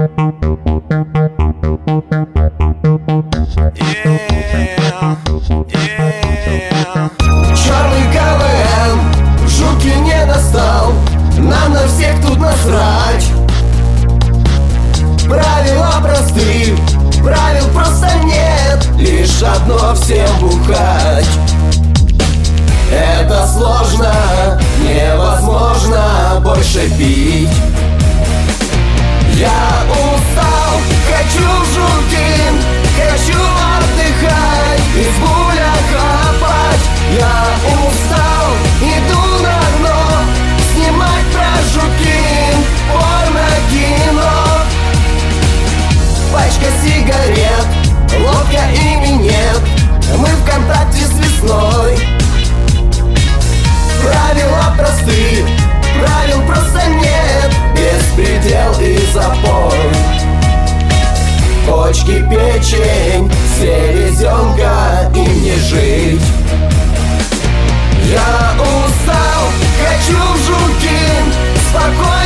Черный КВН, жуки не достал, нам на всех тут насрать. Правила просты, правил просто нет, лишь одно — всем бухать. Это сложно, невозможно больше пить. Я устал, хочу в жуки, хочу отдыхать, из буля хапать. Я устал, иду на дно, снимать про жуки порно-кино. Пачка сигарет, лодка и минет, мы в контакте с весной. Правила просты, правил просто нет, беспредел и запой. Почки, печень, селезенка, им не жить. Я устал, хочу в жуки, спокойно